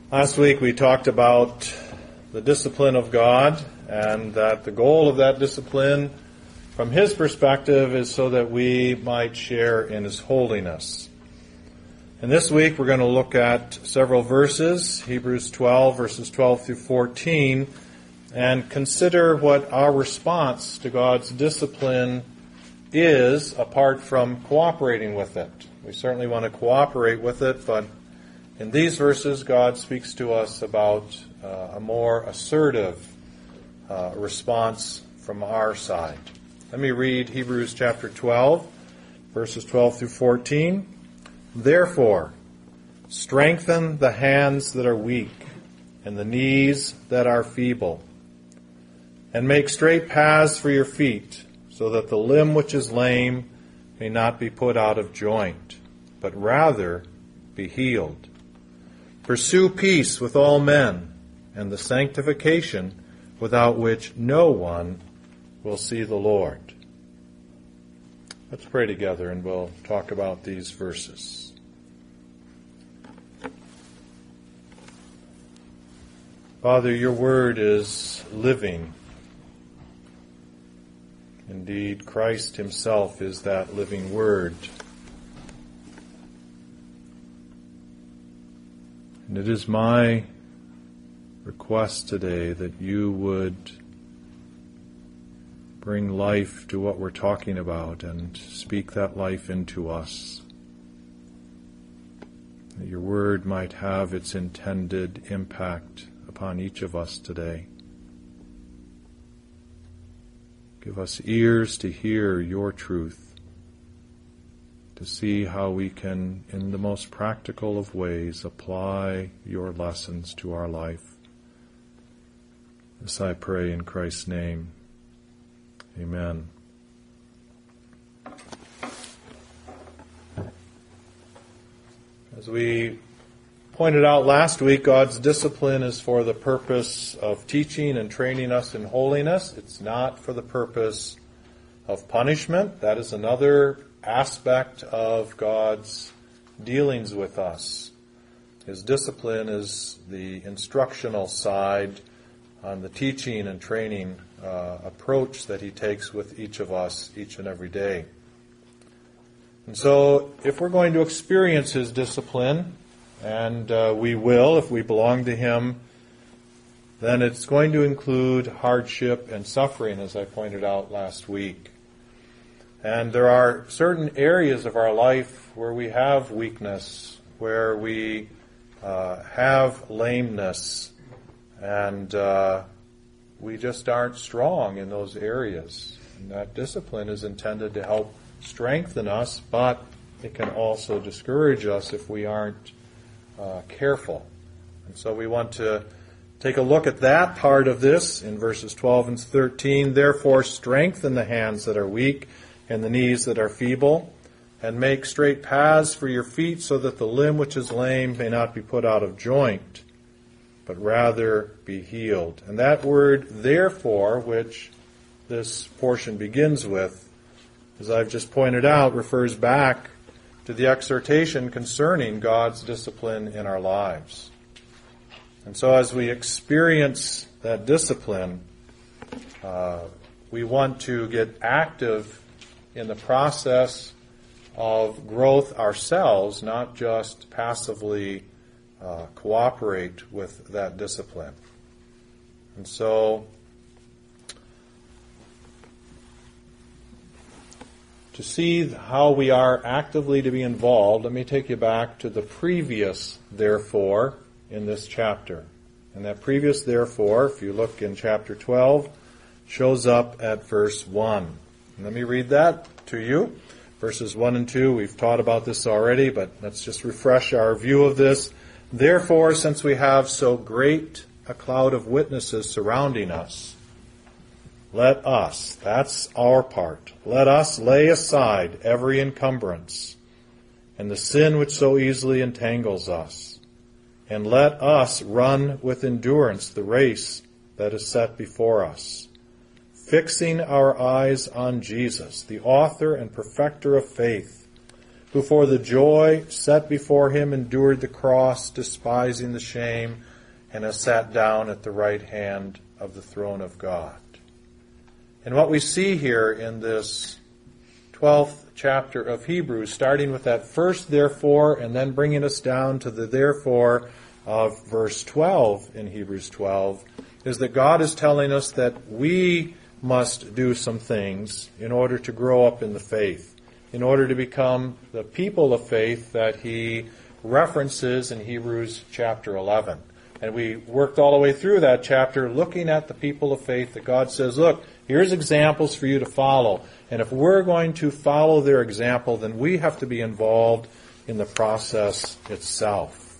Last week we talked about the discipline of God and that the goal of that discipline from His perspective is so that we might share in His holiness. And this week we're going to look at several verses, Hebrews 12, verses 12 through 14, and consider what our response to God's discipline is apart from cooperating with it. We certainly want to cooperate with it, but in these verses, God speaks to us about a more assertive response from our side. Let me read Hebrews chapter 12, verses 12 through 14. Therefore, strengthen the hands that are weak and the knees that are feeble, and make straight paths for your feet, so that the limb which is lame may not be put out of joint, but rather be healed. Pursue peace with all men, and the sanctification without which no one will see the Lord. Let's pray together and we'll talk about these verses. Father, your word is living. Indeed, Christ himself is that living word. And it is my request today that you would bring life to what we're talking about and speak that life into us. That your word might have its intended impact upon each of us today. Give us ears to hear your truth, to see how we can, in the most practical of ways, apply your lessons to our life. This I pray in Christ's name. Amen. As we pointed out last week, God's discipline is for the purpose of teaching and training us in holiness. It's not for the purpose of punishment. That is another aspect of God's dealings with us. His discipline is the instructional side on the teaching and training approach that he takes with each of us each and every day. And so if we're going to experience his discipline, and we will if we belong to him, then it's going to include hardship and suffering, as I pointed out last week. And there are certain areas of our life where we have weakness, where we have lameness, and we just aren't strong in those areas. And that discipline is intended to help strengthen us, but it can also discourage us if we aren't careful. And so we want to take a look at that part of this in verses 12 and 13. Therefore, strengthen the hands that are weak and the knees that are feeble, and make straight paths for your feet, so that the limb which is lame may not be put out of joint, but rather be healed. And that word, therefore, which this portion begins with, as I've just pointed out, refers back to the exhortation concerning God's discipline in our lives. And so as we experience that discipline, we want to get active in the process of growth ourselves, not just passively cooperate with that discipline. And so to see how we are actively to be involved, let me take you back to the previous therefore in this chapter. And that previous therefore, if you look in chapter 12, shows up at verse 1. And let me read that to you. Verses 1 and 2, we've taught about this already, but let's just refresh our view of this. Therefore, since we have so great a cloud of witnesses surrounding us, let us, that's our part, let us lay aside every encumbrance and the sin which so easily entangles us, and let us run with endurance the race that is set before us, fixing our eyes on Jesus, the author and perfecter of faith, who for the joy set before him endured the cross, despising the shame, and has sat down at the right hand of the throne of God. And what we see here in this 12th chapter of Hebrews, starting with that first therefore, and then bringing us down to the therefore of verse 12 in Hebrews 12, is that God is telling us that we must do some things in order to grow up in the faith, in order to become the people of faith that he references in Hebrews chapter 11. And we worked all the way through that chapter looking at the people of faith that God says, look, here's examples for you to follow. And if we're going to follow their example, then we have to be involved in the process itself.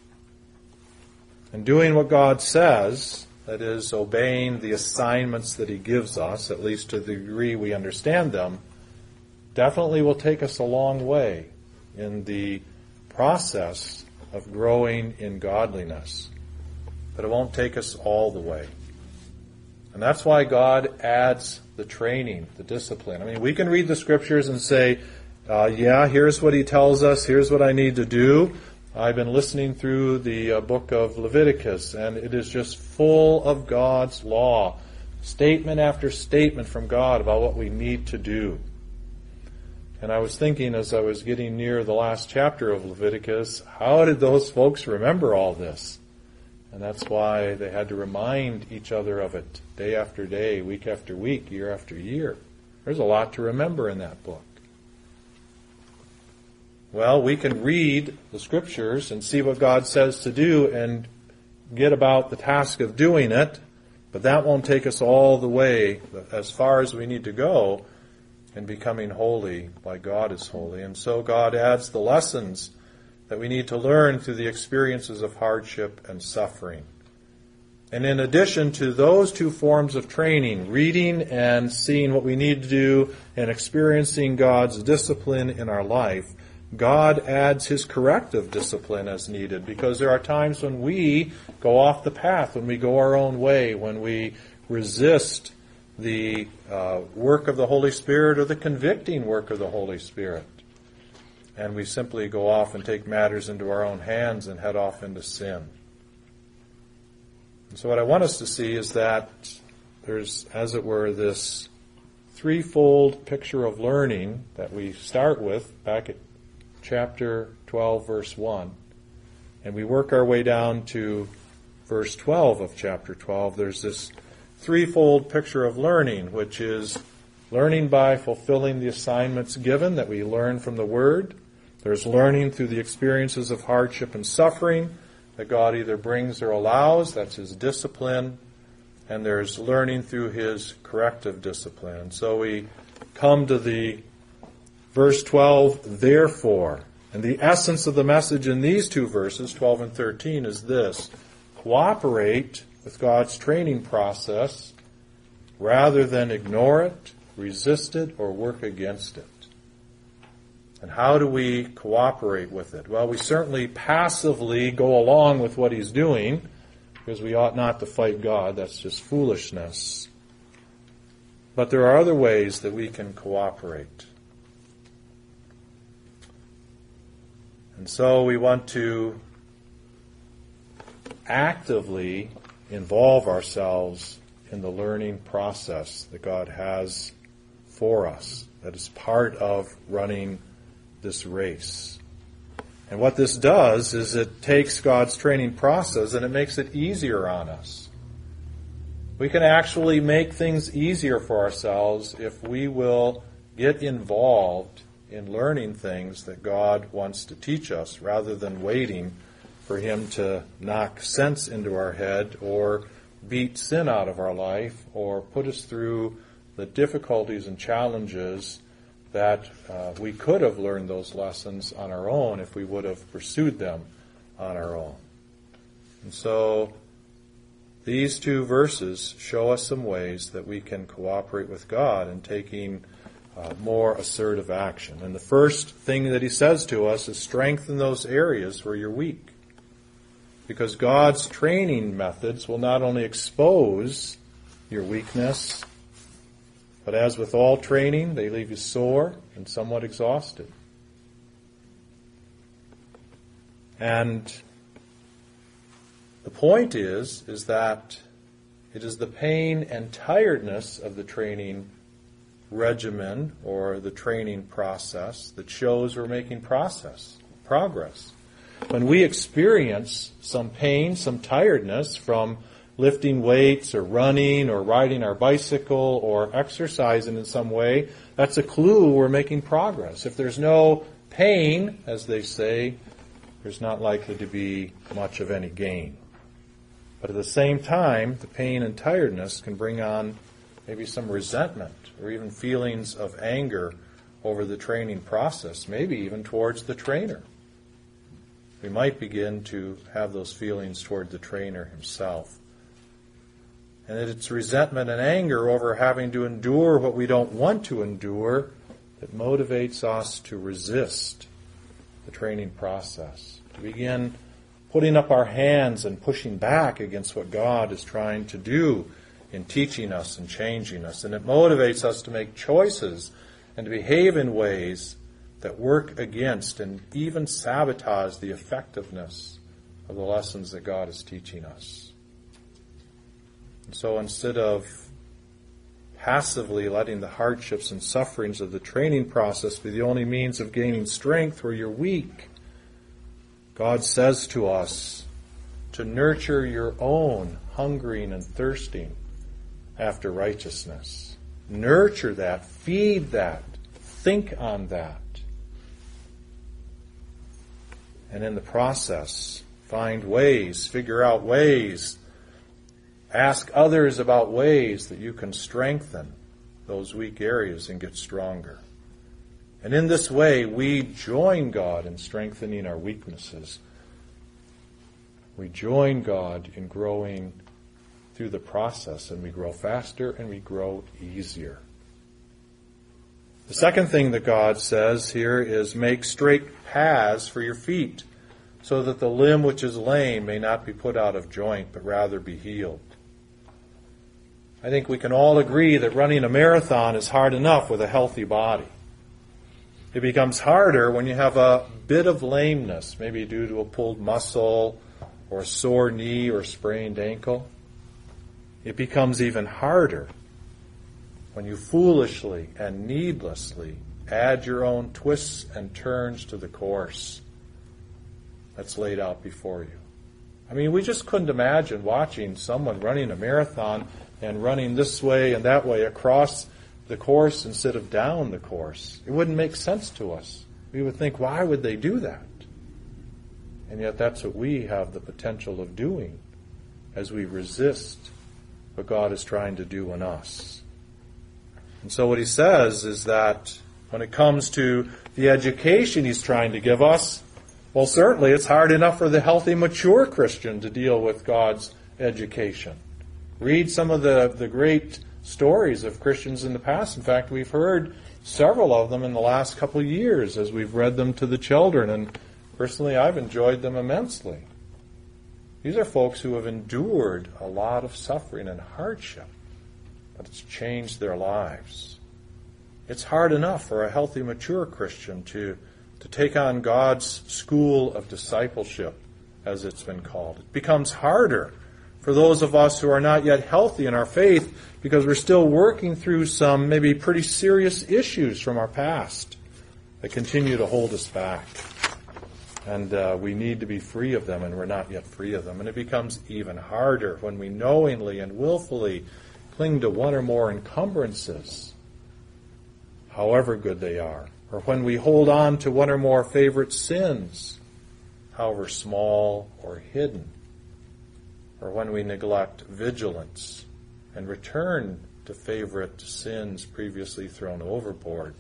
And doing what God says, that is, obeying the assignments that he gives us, at least to the degree we understand them, definitely will take us a long way in the process of growing in godliness. But it won't take us all the way. And that's why God adds the training, the discipline. I mean, we can read the scriptures and say, yeah, here's what he tells us, here's what I need to do. I've been listening through the book of Leviticus, and it is just full of God's law, statement after statement from God about what we need to do. And I was thinking as I was getting near the last chapter of Leviticus, how did those folks remember all this? And that's why they had to remind each other of it day after day, week after week, year after year. There's a lot to remember in that book. Well, we can read the scriptures and see what God says to do and get about the task of doing it, but that won't take us all the way as far as we need to go in becoming holy like God is holy. And so God adds the lessons that we need to learn through the experiences of hardship and suffering. And in addition to those two forms of training, reading and seeing what we need to do and experiencing God's discipline in our life, God adds his corrective discipline as needed, because there are times when we go off the path, when we go our own way, when we resist the work of the Holy Spirit or the convicting work of the Holy Spirit. And we simply go off and take matters into our own hands and head off into sin. And so what I want us to see is that there's, as it were, this threefold picture of learning that we start with back at chapter 12, verse 1. And we work our way down to verse 12 of chapter 12. There's this threefold picture of learning, which is learning by fulfilling the assignments given that we learn from the Word. There's learning through the experiences of hardship and suffering that God either brings or allows. That's his discipline. And there's learning through his corrective discipline. So we come to the verse 12, therefore. And the essence of the message in these two verses, 12 and 13, is this: cooperate with God's training process rather than ignore it, resist it, or work against it. And how do we cooperate with it? Well, we certainly passively go along with what he's doing, because we ought not to fight God. That's just foolishness. But there are other ways that we can cooperate. And so we want to actively involve ourselves in the learning process that God has for us, that is part of running this race. And what this does is it takes God's training process and it makes it easier on us. We can actually make things easier for ourselves if we will get involved in learning things that God wants to teach us, rather than waiting for him to knock sense into our head or beat sin out of our life or put us through the difficulties and challenges that we could have learned those lessons on our own if we would have pursued them on our own. And so these two verses show us some ways that we can cooperate with God in taking more assertive action. And the first thing that he says to us is strengthen those areas where you're weak. Because God's training methods will not only expose your weakness, but as with all training, they leave you sore and somewhat exhausted. And the point is that it is the pain and tiredness of the training regimen or the training process that shows we're making progress. When we experience some pain, some tiredness from lifting weights or running or riding our bicycle or exercising in some way, that's a clue we're making progress. If there's no pain, as they say, there's not likely to be much of any gain. But at the same time, the pain and tiredness can bring on maybe some resentment or even feelings of anger over the training process, maybe even towards the trainer. We might begin to have those feelings toward the trainer himself. And it's resentment and anger over having to endure what we don't want to endure that motivates us to resist the training process, to begin putting up our hands and pushing back against what God is trying to do in teaching us and changing us. And it motivates us to make choices and to behave in ways that work against and even sabotage the effectiveness of the lessons that God is teaching us. And so instead of passively letting the hardships and sufferings of the training process be the only means of gaining strength where you're weak, God says to us to nurture your own hungering and thirsting after righteousness. Nurture that, feed that, think on that. And in the process, find ways, figure out ways, ask others about ways that you can strengthen those weak areas and get stronger. And in this way, we join God in strengthening our weaknesses. We join God in growing through the process, and we grow faster and we grow easier. The second thing that God says here is make straight paths for your feet, so that the limb which is lame may not be put out of joint, but rather be healed. I think we can all agree that running a marathon is hard enough with a healthy body. It becomes harder when you have a bit of lameness, maybe due to a pulled muscle or a sore knee or sprained ankle. It becomes even harder when you foolishly and needlessly add your own twists and turns to the course that's laid out before you. I mean, we just couldn't imagine watching someone running a marathon and running this way and that way across the course instead of down the course. It wouldn't make sense to us. We would think, why would they do that? And yet that's what we have the potential of doing as we resist what God is trying to do in us. And so what he says is that when it comes to the education he's trying to give us, well, certainly it's hard enough for the healthy, mature Christian to deal with God's education. Read some of the great stories of Christians in the past. In fact, we've heard several of them in the last couple of years as we've read them to the children, and personally I've enjoyed them immensely. These are folks who have endured a lot of suffering and hardship, but it's changed their lives. It's hard enough for a healthy, mature Christian to take on God's school of discipleship, as it's been called. It becomes harder for those of us who are not yet healthy in our faith because we're still working through some maybe pretty serious issues from our past that continue to hold us back. And we need to be free of them, and we're not yet free of them. And it becomes even harder when we knowingly and willfully cling to one or more encumbrances, however good they are, or when we hold on to one or more favorite sins, however small or hidden, or when we neglect vigilance and return to favorite sins previously thrown overboard,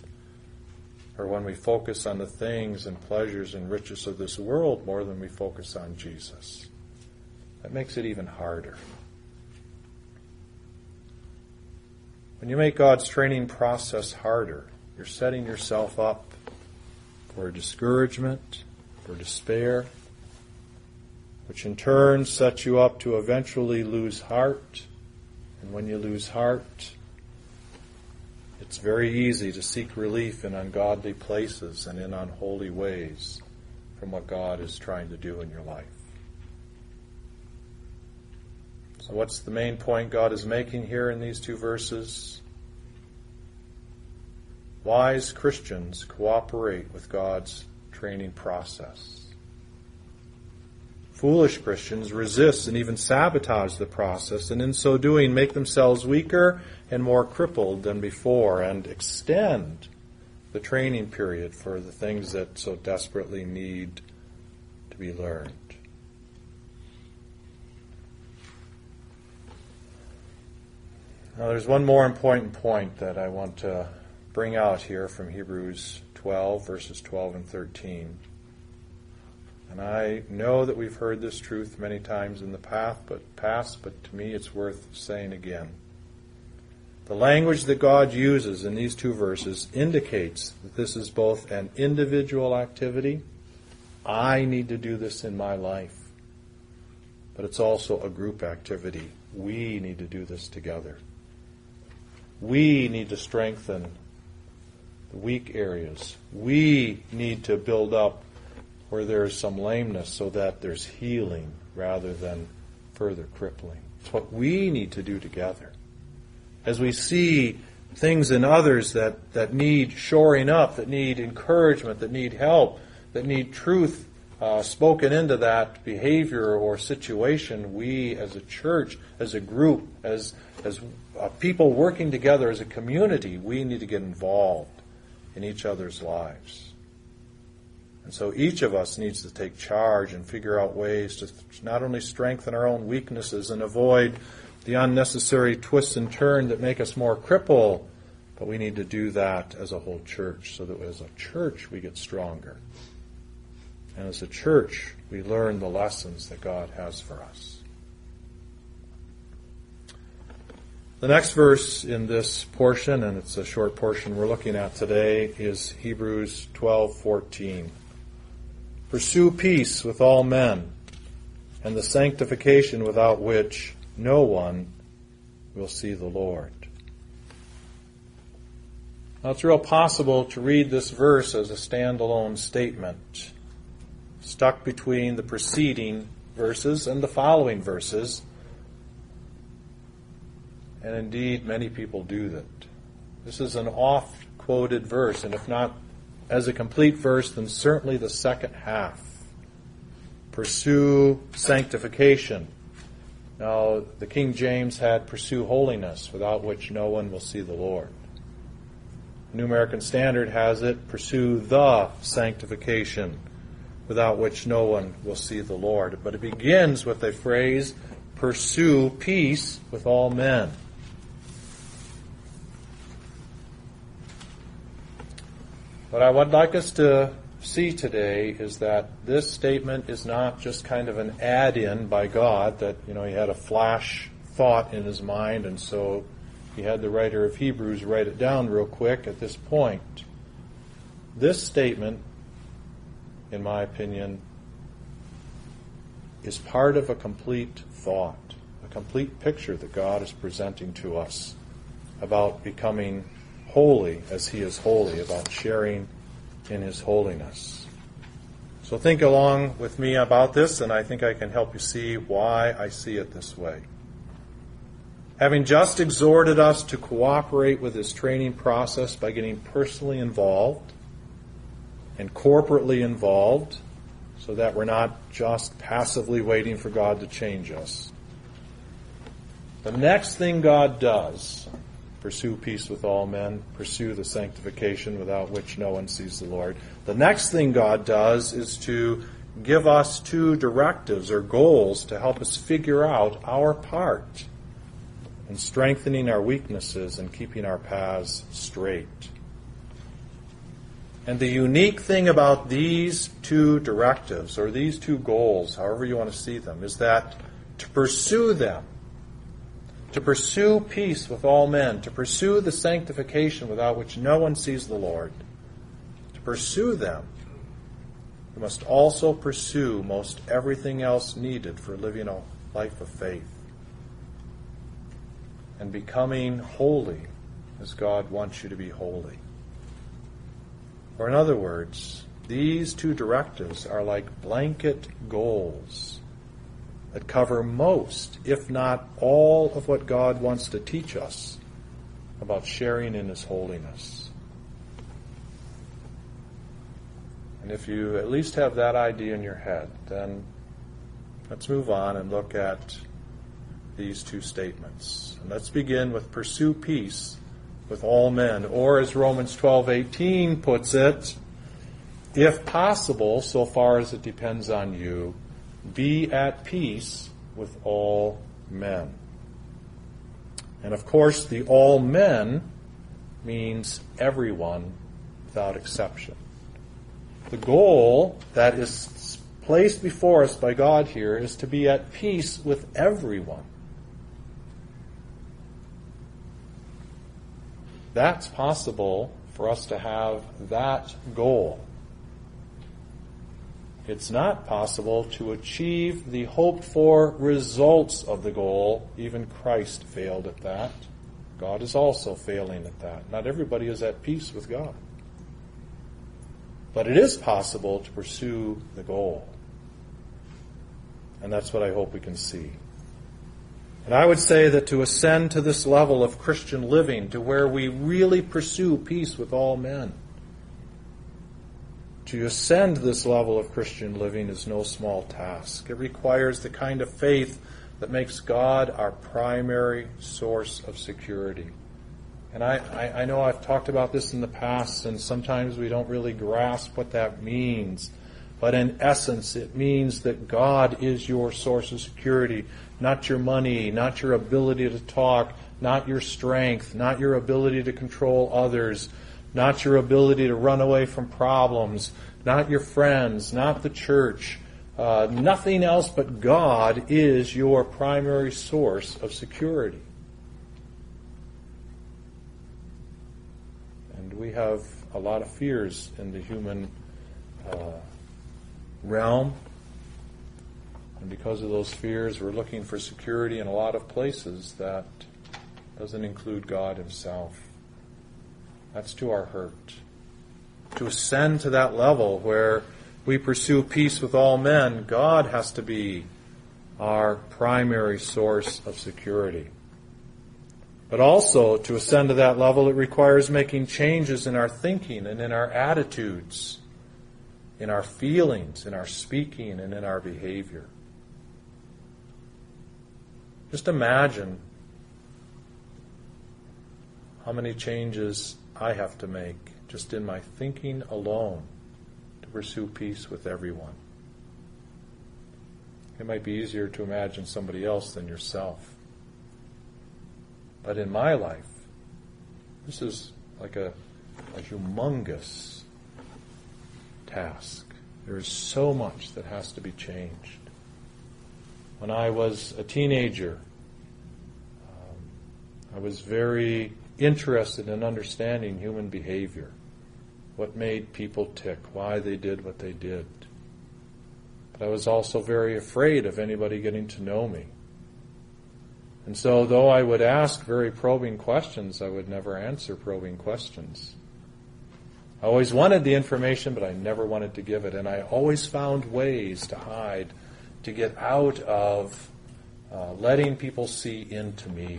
or when we focus on the things and pleasures and riches of this world more than we focus on Jesus. That makes it even harder. When you make God's training process harder, you're setting yourself up for discouragement, for despair, which in turn sets you up to eventually lose heart. And when you lose heart, it's very easy to seek relief in ungodly places and in unholy ways from what God is trying to do in your life. So what's the main point God is making here in these two verses? Wise Christians cooperate with God's training process. Foolish Christians resist and even sabotage the process, and in so doing make themselves weaker and more crippled than before, and extend the training period for the things that so desperately need to be learned. Now there's one more important point that I want to bring out here from Hebrews 12, verses 12 and 13. And I know that we've heard this truth many times in the past, but to me it's worth saying again. The language that God uses in these two verses indicates that this is both an individual activity. I need to do this in my life. But it's also a group activity. We need to do this together. We need to strengthen the weak areas. We need to build up where there is some lameness so that there's healing rather than further crippling. It's what we need to do together. As we see things in others that need shoring up, that need encouragement, that need help, that need truth spoken into that behavior or situation, we as a church, as a group, as people working together as a community, we need to get involved in each other's lives. And so each of us needs to take charge and figure out ways to not only strengthen our own weaknesses and avoid the unnecessary twists and turns that make us more crippled, but we need to do that as a whole church, so that as a church we get stronger. And as a church we learn the lessons that God has for us. The next verse in this portion, and it's a short portion we're looking at today, is Hebrews 12:14. Pursue peace with all men, and the sanctification without which no one will see the Lord. Now it's real possible to read this verse as a standalone statement, stuck between the preceding verses and the following verses. And indeed, many people do that. This is an oft-quoted verse, and if not as a complete verse, then certainly the second half. Pursue sanctification. Now, the King James had pursue holiness, without which no one will see the Lord. The New American Standard has it, pursue the sanctification, without which no one will see the Lord. But it begins with a phrase, pursue peace with all men. What I would like us to see today is that this statement is not just kind of an add-in by God that, he had a flash thought in his mind, and so he had the writer of Hebrews write it down real quick at this point. This statement, in my opinion, is part of a complete thought, a complete picture that God is presenting to us about becoming holy as he is holy, about sharing in his holiness. So think along with me about this, and I think I can help you see why I see it this way. Having just exhorted us to cooperate with his training process by getting personally involved and corporately involved, so that we're not just passively waiting for God to change us, the next thing God does, pursue peace with all men, pursue the sanctification without which no one sees the Lord. The next thing God does is to give us two directives or goals to help us figure out our part in strengthening our weaknesses and keeping our paths straight. And the unique thing about these two directives, or these two goals, however you want to see them, is that to pursue them, to pursue peace with all men, to pursue the sanctification without which no one sees the Lord, to pursue them, we must also pursue most everything else needed for living a life of faith and becoming holy as God wants you to be holy. Or in other words, these two directives are like blanket goals that cover most, if not all, of what God wants to teach us about sharing in His holiness. And if you at least have that idea in your head, then let's move on and look at these two statements. And let's begin with pursue peace with all men, or as Romans 12:18 puts it, if possible, so far as it depends on you, be at peace with all men. And of course, the all men means everyone without exception. The goal that is placed before us by God here is to be at peace with everyone. That's possible for us to have that goal. It's not possible to achieve the hoped-for results of the goal. Even Christ failed at that. God is also failing at that. Not everybody is at peace with God. But it is possible to pursue the goal. And that's what I hope we can see. And I would say that to ascend to this level of Christian living, to where we really pursue peace with all men, to ascend this level of Christian living is no small task. It requires the kind of faith that makes God our primary source of security. And I know I've talked about this in the past, and sometimes we don't really grasp what that means. But in essence, it means that God is your source of security, not your money, not your ability to talk, not your strength, not your ability to control others, not your ability to run away from problems, not your friends, not the church. Nothing else but God is your primary source of security. And we have a lot of fears in the human realm. And because of those fears, we're looking for security in a lot of places that doesn't include God Himself. That's to our hurt. To ascend to that level where we pursue peace with all men, God has to be our primary source of security. But also, to ascend to that level, it requires making changes in our thinking and in our attitudes, in our feelings, in our speaking, and in our behavior. Just imagine how many changes I have to make just in my thinking alone to pursue peace with everyone. It might be easier to imagine somebody else than yourself. But in my life, this is like a humongous task. There is so much that has to be changed. When I was a teenager, I was very interested in understanding human behavior, what made people tick, why they did what they did. But I was also very afraid of anybody getting to know me. And so though I would ask very probing questions, I would never answer probing questions. I always wanted the information, but I never wanted to give it. And I always found ways to hide, to get out of letting people see into me.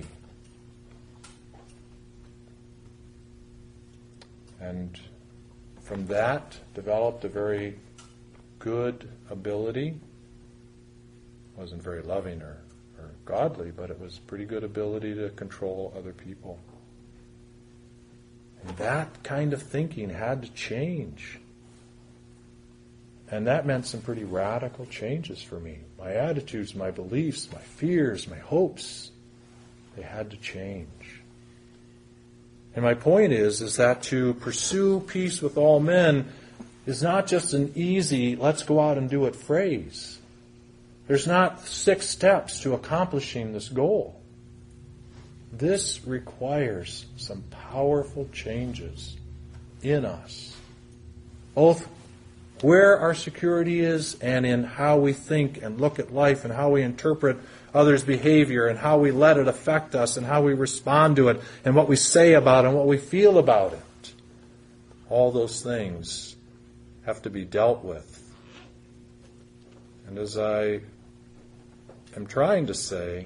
And from that developed a very good ability. It wasn't very loving or godly, but it was a pretty good ability to control other people. And that kind of thinking had to change. And that meant some pretty radical changes for me. My attitudes, my beliefs, my fears, my hopes, they had to change. And my point is that to pursue peace with all men is not just an easy, let's go out and do it phrase. There's not 6 steps to accomplishing this goal. This requires some powerful changes in us, both where our security is and in how we think and look at life and how we interpret others' behavior and how we let it affect us and how we respond to it and what we say about it and what we feel about it. All those things have to be dealt with. And as I am trying to say,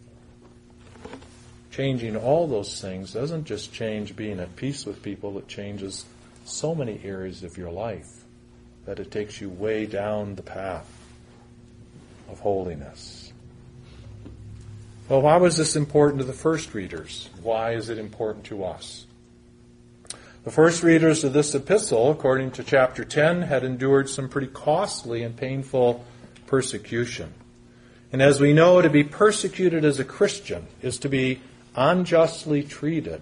changing all those things doesn't just change being at peace with people, it changes so many areas of your life that it takes you way down the path of holiness. Well, why was this important to the first readers? Why is it important to us? The first readers of this epistle, according to chapter 10, had endured some pretty costly and painful persecution. And as we know, to be persecuted as a Christian is to be unjustly treated.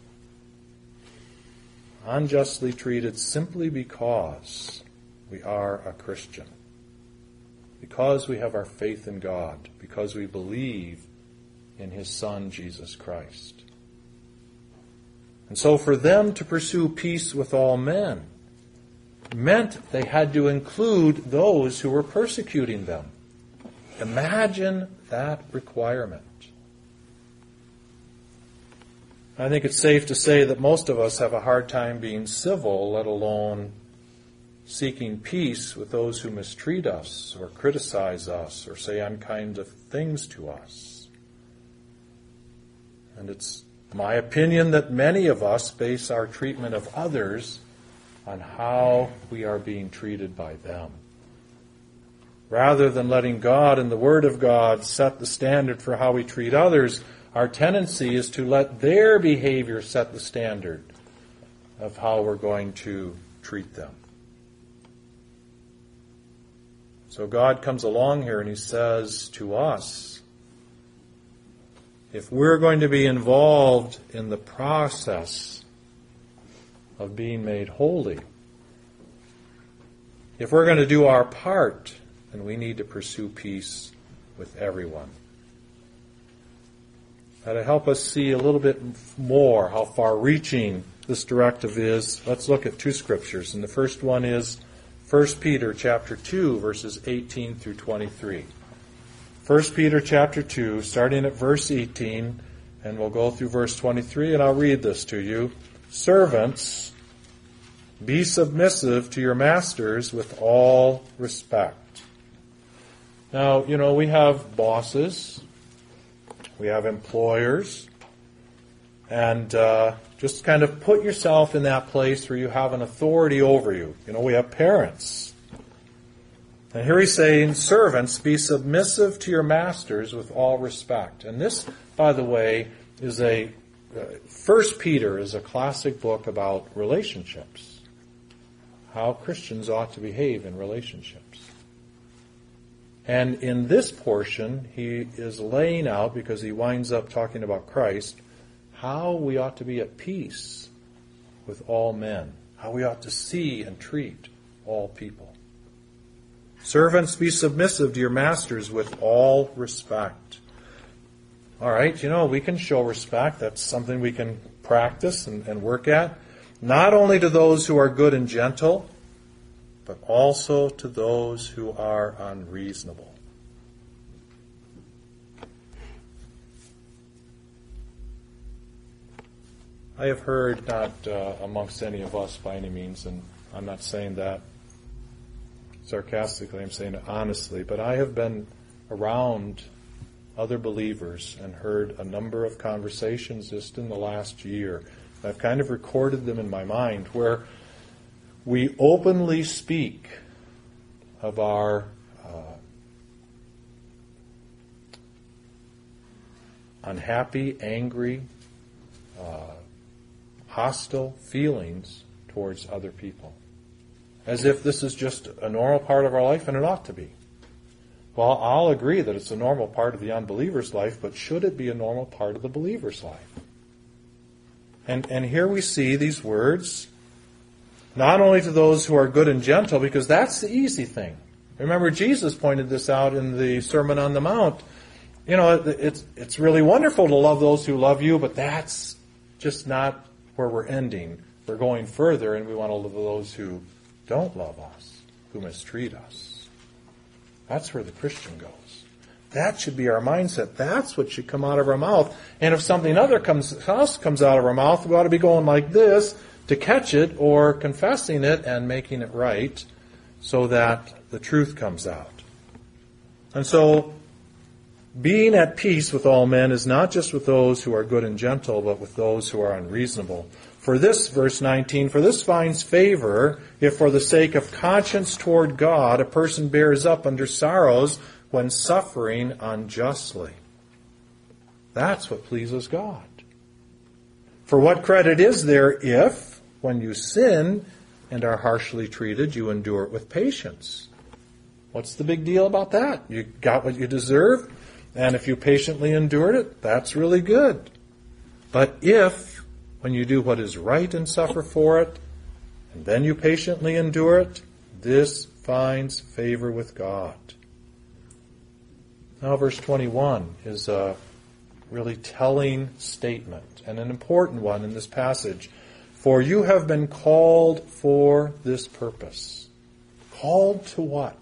Unjustly treated simply because we are a Christian. Because we have our faith in God. Because we believe in His Son, Jesus Christ. And so for them to pursue peace with all men meant they had to include those who were persecuting them. Imagine that requirement. I think it's safe to say that most of us have a hard time being civil, let alone seeking peace with those who mistreat us or criticize us or say unkind things to us. And it's my opinion that many of us base our treatment of others on how we are being treated by them. Rather than letting God and the Word of God set the standard for how we treat others, our tendency is to let their behavior set the standard of how we're going to treat them. So God comes along here and He says to us, if we're going to be involved in the process of being made holy, if we're going to do our part, then we need to pursue peace with everyone. Now, to help us see a little bit more how far-reaching this directive is, let's look at two scriptures. And the first one is 1 Peter chapter 2, verses 18 through 23. 1 Peter chapter 2, starting at verse 18, and we'll go through verse 23, and I'll read this to you. Servants, be submissive to your masters with all respect. Now, we have bosses, we have employers, and just kind of put yourself in that place where you have an authority over you. We have parents. And here he's saying, servants, be submissive to your masters with all respect. And this, by the way, is 1 Peter is a classic book about relationships. How Christians ought to behave in relationships. And in this portion, he is laying out, because he winds up talking about Christ, how we ought to be at peace with all men. How we ought to see and treat all people. Servants, be submissive to your masters with all respect. All right, we can show respect. That's something we can practice and work at. Not only to those who are good and gentle, but also to those who are unreasonable. I have heard, not amongst any of us by any means, and I'm not saying that sarcastically, I'm saying it honestly, but I have been around other believers and heard a number of conversations just in the last year. I've kind of recorded them in my mind where we openly speak of our unhappy, angry, hostile feelings towards other people. As if this is just a normal part of our life, and it ought to be. Well, I'll agree that it's a normal part of the unbeliever's life, but should it be a normal part of the believer's life? And here we see these words, not only to those who are good and gentle, because that's the easy thing. Remember, Jesus pointed this out in the Sermon on the Mount. It's really wonderful to love those who love you, but that's just not where we're ending. We're going further, and we want to love those who don't love us, who mistreat us. That's where the Christian goes. That should be our mindset. That's what should come out of our mouth. And if something else comes out of our mouth, we ought to be going like this. to catch it or confessing it and making it right so that the truth comes out. And so, being at peace with all men is not just with those who are good and gentle, but with those who are unreasonable. For this, verse 19, for this finds favor if for the sake of conscience toward God a person bears up under sorrows when suffering unjustly. That's what pleases God. For what credit is there if, when you sin and are harshly treated, you endure it with patience? What's the big deal about that? You got what you deserve, and if you patiently endured it, that's really good. But if, when you do what is right and suffer for it, and then you patiently endure it, this finds favor with God. Now verse 21 is a really telling statement, and an important one in this passage. For you have been called for this purpose. Called to what?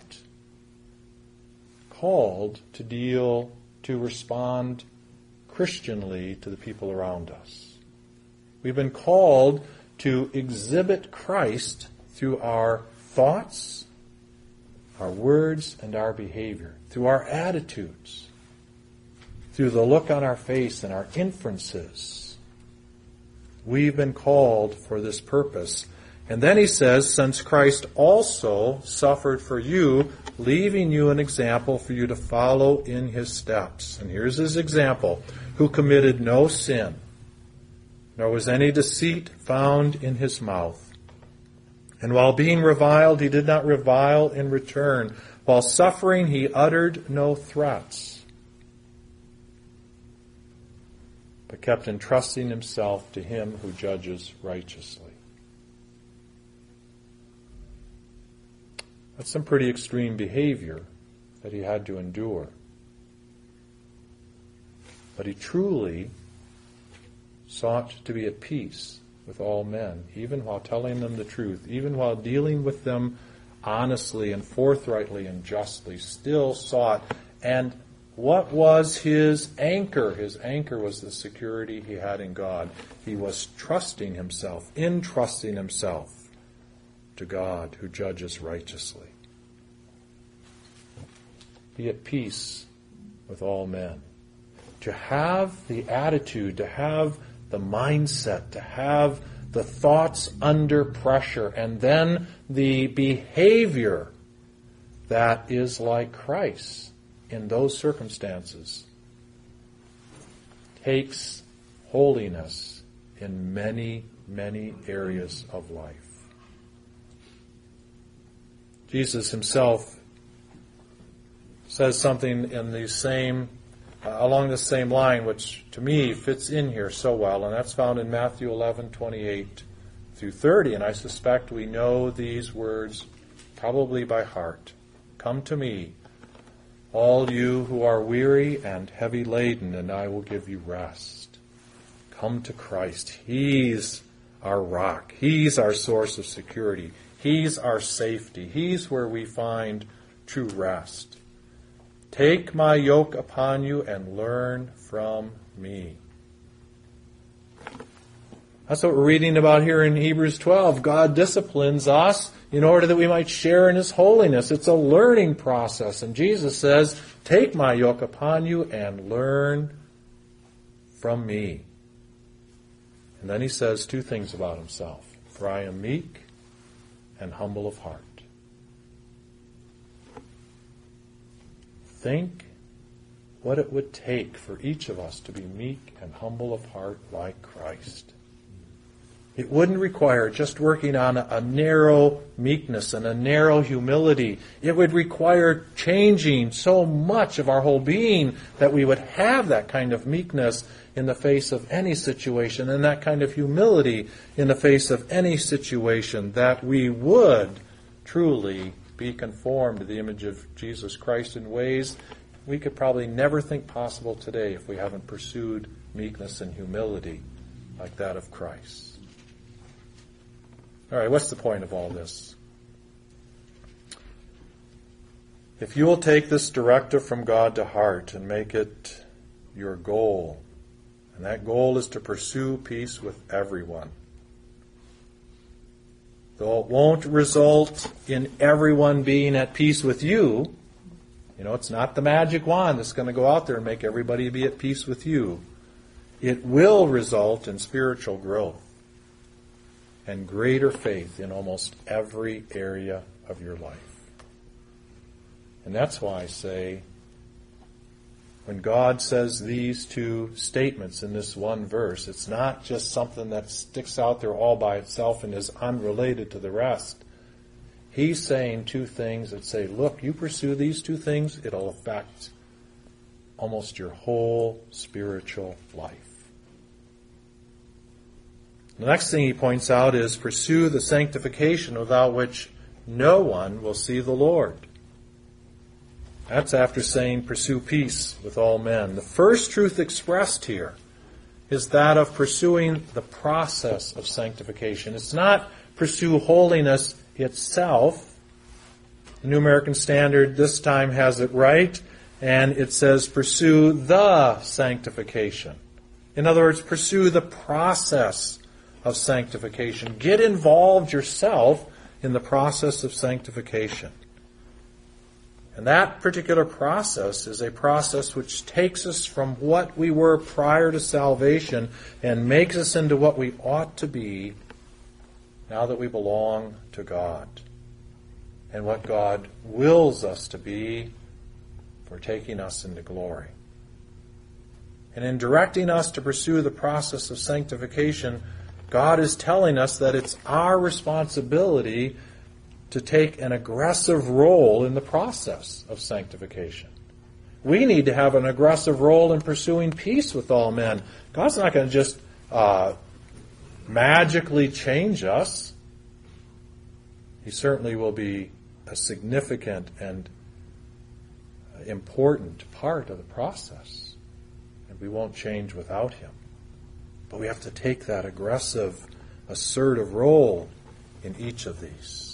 Called to respond Christianly to the people around us. We've been called to exhibit Christ through our thoughts, our words, and our behavior, through our attitudes, through the look on our face and our inferences. We've been called for this purpose. And then he says, since Christ also suffered for you, leaving you an example for you to follow in his steps. And here's his example, who committed no sin, nor was any deceit found in his mouth. And while being reviled, he did not revile in return. While suffering, he uttered no threats, but kept entrusting himself to him who judges righteously. That's some pretty extreme behavior that he had to endure. But he truly sought to be at peace with all men, even while telling them the truth, even while dealing with them honestly and forthrightly and justly, still sought. And what was his anchor? His anchor was the security he had in God. He was entrusting himself to God who judges righteously. Be at peace with all men. To have the attitude, to have the mindset, to have the thoughts under pressure, and then the behavior that is like Christ in those circumstances takes holiness in many, many areas of life. Jesus himself says something in the same, along the same line, which to me fits in here so well, and that's found in Matthew 11:28 through 30. And I suspect we know these words probably by heart. Come to me, all you who are weary and heavy laden, and I will give you rest. Come to Christ. He's our rock. He's our source of security. He's our safety. He's where we find true rest. Take my yoke upon you and learn from me. That's what we're reading about here in Hebrews 12. God disciplines us in order that we might share in his holiness. It's a learning process. And Jesus says, take my yoke upon you and learn from me. And then he says two things about himself. For I am meek and humble of heart. Think what it would take for each of us to be meek and humble of heart like Christ. It wouldn't require just working on a narrow meekness and a narrow humility. It would require changing so much of our whole being that we would have that kind of meekness in the face of any situation, and that kind of humility in the face of any situation, that we would truly be conformed to the image of Jesus Christ in ways we could probably never think possible today if we haven't pursued meekness and humility like that of Christ. All right, what's the point of all this? If you will take this directive from God to heart and make it your goal, and that goal is to pursue peace with everyone, though it won't result in everyone being at peace with you, it's not the magic wand that's going to go out there and make everybody be at peace with you. It will result in spiritual growth and greater faith in almost every area of your life. And that's why I say, when God says these two statements in this one verse, it's not just something that sticks out there all by itself and is unrelated to the rest. He's saying two things that say, look, you pursue these two things, it'll affect almost your whole spiritual life. The next thing he points out is pursue the sanctification without which no one will see the Lord. That's after saying pursue peace with all men. The first truth expressed here is that of pursuing the process of sanctification. It's not pursue holiness itself. The New American Standard this time has it right, and it says pursue the sanctification. In other words, pursue the process of sanctification. Get involved yourself in the process of sanctification. And that particular process is a process which takes us from what we were prior to salvation and makes us into what we ought to be now that we belong to God, and what God wills us to be for taking us into glory. And in directing us to pursue the process of sanctification, God is telling us that it's our responsibility to take an aggressive role in the process of sanctification. We need to have an aggressive role in pursuing peace with all men. God's not going to just magically change us. He certainly will be a significant and important part of the process, and we won't change without Him. But we have to take that aggressive, assertive role in each of these.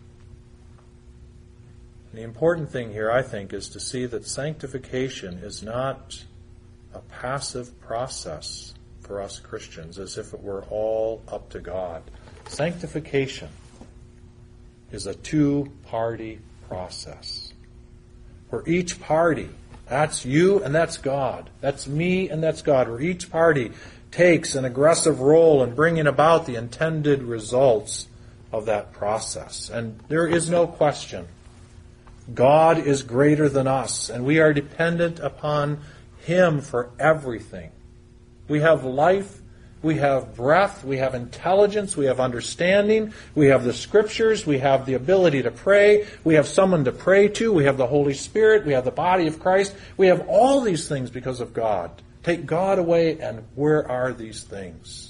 And the important thing here, I think, is to see that sanctification is not a passive process for us Christians, as if it were all up to God. Sanctification is a two-party process, where each party, that's you and that's God, that's me and that's God, where each party takes an aggressive role in bringing about the intended results of that process. And there is no question, God is greater than us, and we are dependent upon Him for everything. We have life, we have breath, we have intelligence, we have understanding, we have the Scriptures, we have the ability to pray, we have someone to pray to, we have the Holy Spirit, we have the body of Christ. We have all these things because of God. Take God away, and where are these things?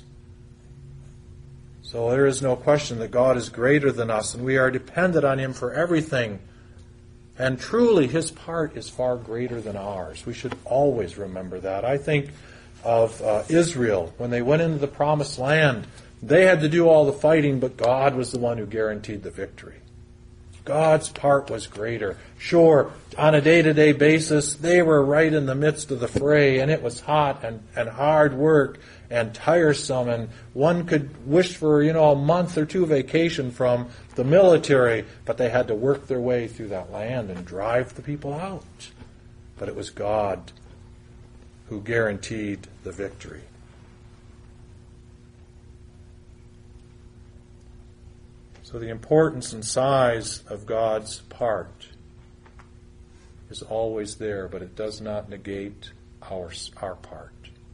So there is no question that God is greater than us, and we are dependent on Him for everything. And truly, His part is far greater than ours. We should always remember that. I think of Israel, when they went into the Promised Land, they had to do all the fighting, but God was the one who guaranteed the victory. God's part was greater. Sure, on a day-to-day basis, they were right in the midst of the fray, and it was hot and hard work and tiresome, and one could wish for, a month or two vacation from the military, but they had to work their way through that land and drive the people out. But it was God who guaranteed the victory. So the importance and size of God's part is always there, but it does not negate our part.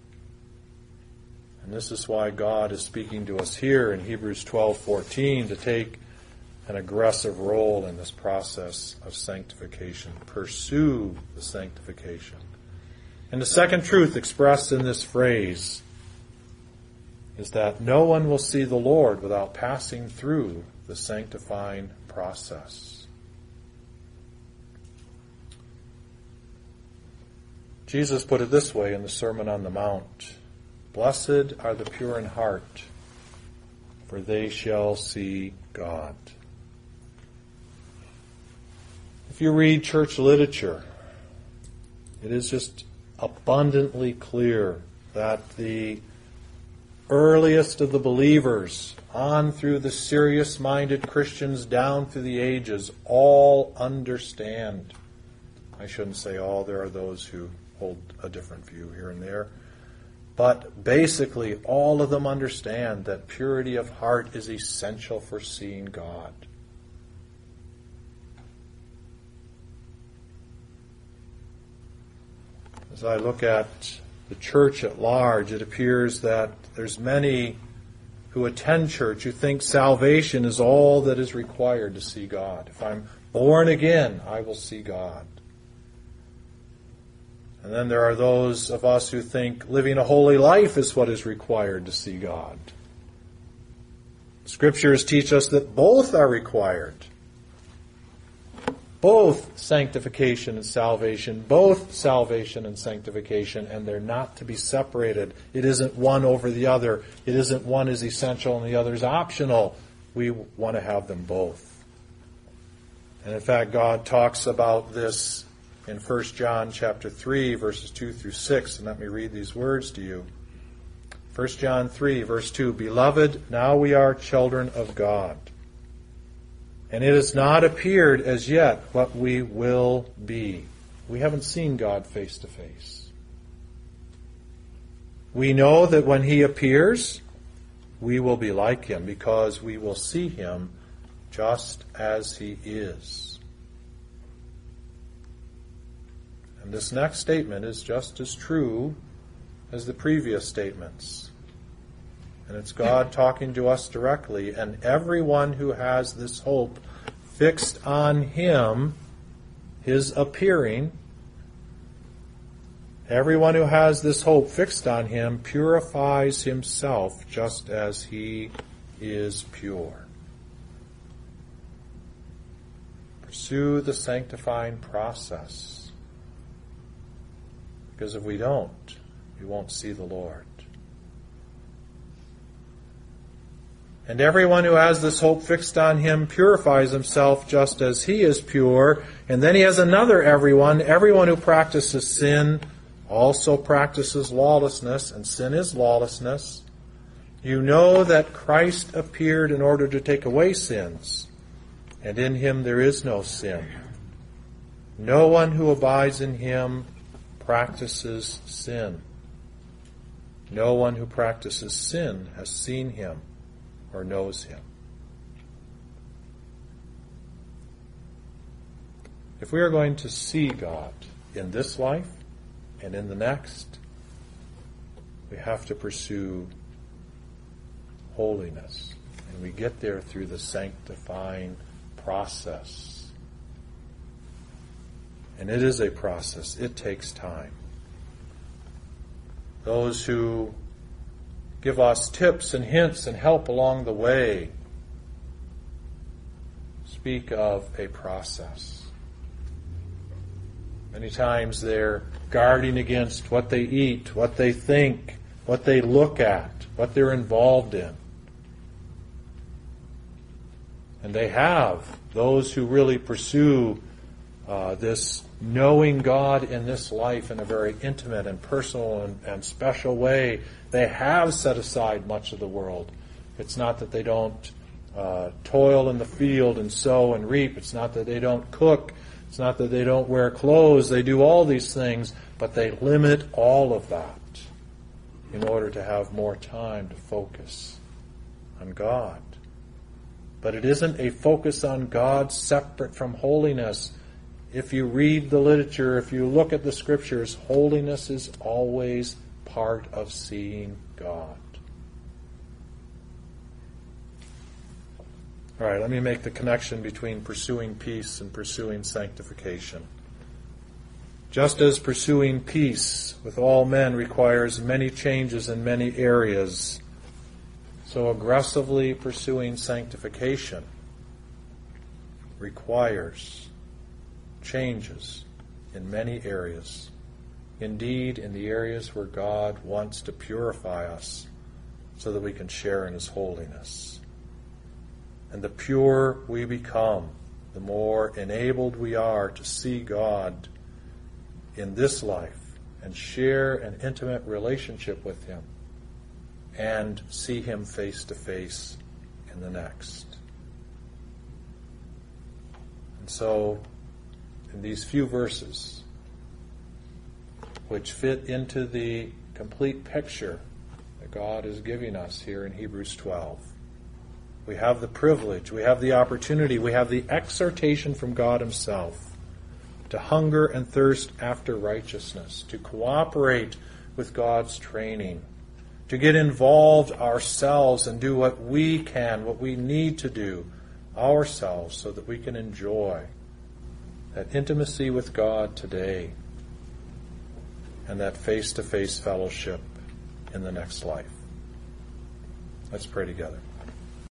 And this is why God is speaking to us here in Hebrews 12:14 to take an aggressive role in this process of sanctification. Pursue the sanctification. And the second truth expressed in this phrase is that no one will see the Lord without passing through the sanctifying process. Jesus put it this way in the Sermon on the Mount: "Blessed are the pure in heart, for they shall see God." If you read church literature, it is just abundantly clear that the earliest of the believers on through the serious-minded Christians down through the ages all understand. I shouldn't say all. There are those who hold a different view here and there. But basically, all of them understand that purity of heart is essential for seeing God. As I look at the church at large, it appears that there's many who attend church who think salvation is all that is required to see God. If I'm born again, I will see God. And then there are those of us who think living a holy life is what is required to see God. Scriptures teach us that both are required. Both sanctification and salvation, both salvation and sanctification, and they're not to be separated. It isn't one over the other. It isn't one is essential and the other is optional. We want to have them both. And in fact, God talks about this in 1 John chapter 3, verses 2 through 6. And let me read these words to you. 1 John 3, verse 2, Beloved, now we are children of God. And it has not appeared as yet what we will be. We haven't seen God face to face. We know that when He appears, we will be like Him because we will see Him just as He is. And this next statement is just as true as the previous statements. And it's God talking to us directly. And everyone who has this hope fixed on Him, His appearing, everyone who has this hope fixed on Him purifies himself just as He is pure. Pursue the sanctifying process. Because if we don't, we won't see the Lord. And everyone who has this hope fixed on Him purifies himself just as He is pure. And then He has another everyone. Everyone who practices sin also practices lawlessness, and sin is lawlessness. You know that Christ appeared in order to take away sins, and in Him there is no sin. No one who abides in Him practices sin. No one who practices sin has seen Him or knows Him. If we are going to see God in this life and in the next, we have to pursue holiness. And we get there through the sanctifying process. And it is a process. It takes time. Those who give us tips and hints and help along the way speak of a process. Many times they're guarding against what they eat, what they think, what they look at, what they're involved in. And they have those who really pursue this knowing God in this life in a very intimate and personal and special way. They have set aside much of the world. It's not that they don't toil in the field and sow and reap. It's not that they don't cook. It's not that they don't wear clothes. They do all these things, but they limit all of that in order to have more time to focus on God. But it isn't a focus on God separate from holiness. If you read the literature, if you look at the Scriptures, holiness is always part of seeing God. All right, let me make the connection between pursuing peace and pursuing sanctification. Just as pursuing peace with all men requires many changes in many areas, so aggressively pursuing sanctification requires changes in many areas. Indeed, in the areas where God wants to purify us so that we can share in His holiness. And the purer we become, the more enabled we are to see God in this life and share an intimate relationship with Him and see Him face to face in the next. And so, in these few verses, which fit into the complete picture that God is giving us here in Hebrews 12, we have the privilege, we have the opportunity, we have the exhortation from God Himself to hunger and thirst after righteousness, to cooperate with God's training, to get involved ourselves and do what we can, what we need to do ourselves so that we can enjoy that intimacy with God today and that face-to-face fellowship in the next life. Let's pray together.